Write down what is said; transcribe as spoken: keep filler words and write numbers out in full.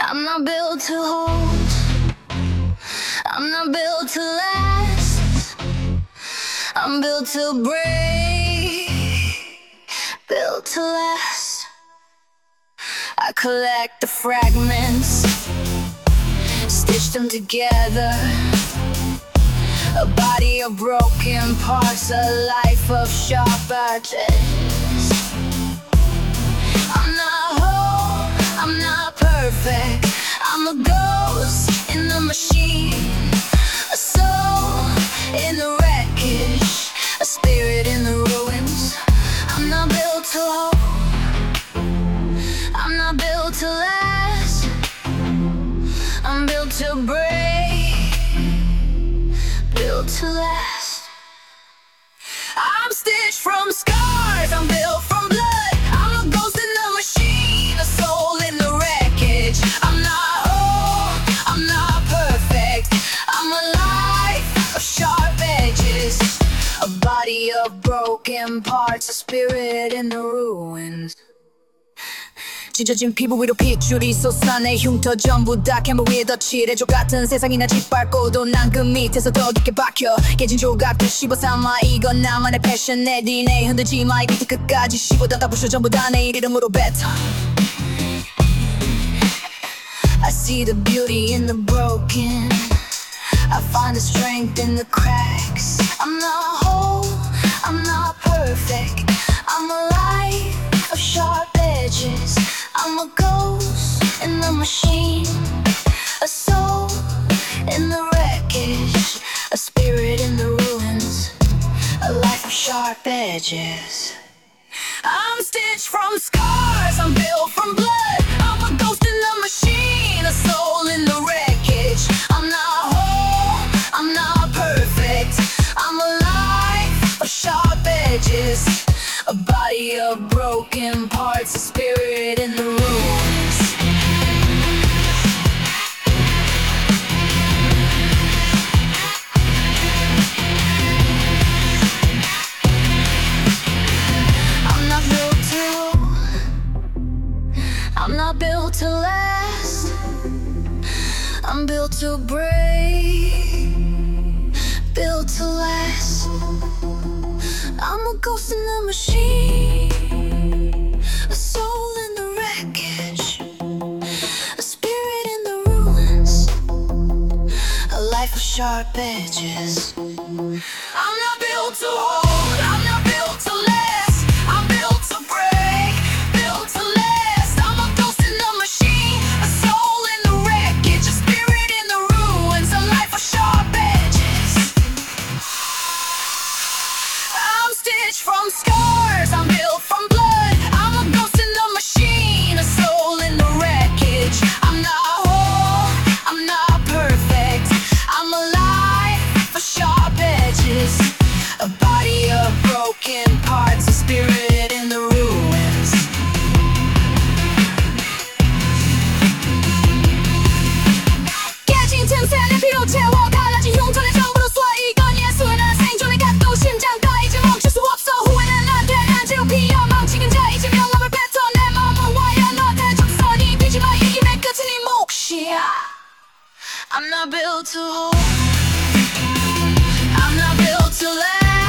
I'm not built to hold, I'm not built to last. I'm built to break, built to last. I collect the fragments, stitch them together. A body of broken parts, a life of sharp edges. I'm not whole, I'm not perfect. I'm a ghost in the machine, a soul in the wreckage, a spirit in the ruins. I'm not built to hold, I'm not built to last. I'm built to break, built to last. I'm stitched from scars, I'm built from blood. I'm a ghost in the machine, a soul in the wreckage. I'm not whole, I'm not perfect. I'm a life of sharp edges, a body of broken parts, a spirit in the ruins. 찢어진 피부 위로 핏줄이 솟아내 흉터 전부 다 캠버 위에 덧칠해줘. 같은 세상이나 짓밟고도 난 그 밑에서 더 깊게 박혀. 깨진 조각들 씹어삼아 이건 나만의 패션. 내 디엔에이 흔들지 마. 이 밑에 끝까지 씹어다 다 부셔 전부 다 내 이름으로 뱉어. I see the beauty in the broken, I find the strength in the cracks. I'm not whole, I'm not perfect. I'm a life of sharp edges. I'm a ghost in the machine, a soul in the wreckage, a spirit in the ruins, a life of sharp edges. I'm stitched from scars, I'm built from blood. I'm a ghost in the machine, a soul in the wreckage. I'm not whole, I'm not perfect. I'm a life of sharp edges, a body of broken parts, a spirit in the ruins. I'm not built to, I'm not built to last. I'm built to break, built to last. I'm a ghost in the machine, a soul in the wreckage, a spirit in the ruins, a life of sharp edges. I'm not built to hold, I'm not built to last. I'm built to break, built to last. I'm a ghost in the machine, a soul in the wreckage, a spirit in the ruins, a life of sharp edges. I'm stitched from scars, I'm built from blood. I'm a ghost in the machine, a soul in the wreckage. I'm not whole, I'm not perfect. I'm a life of sharp edges, a body of broken parts, a spirit in the ruins. 깨진 틈새는 피로 채워 갈라진 흉터를 전부로 쏘아. 이건 예술은 생존의 각도 심장가 이제 멈출 수 없어. 후회는 안돼 한지로 피어 망치는 자 이제 명함을 뱉어. 내 마음은 와야 너한테 적선이 비지마. 이 힘의 끝은 네 몫이야. I'm not built to hold, I'm not built to last.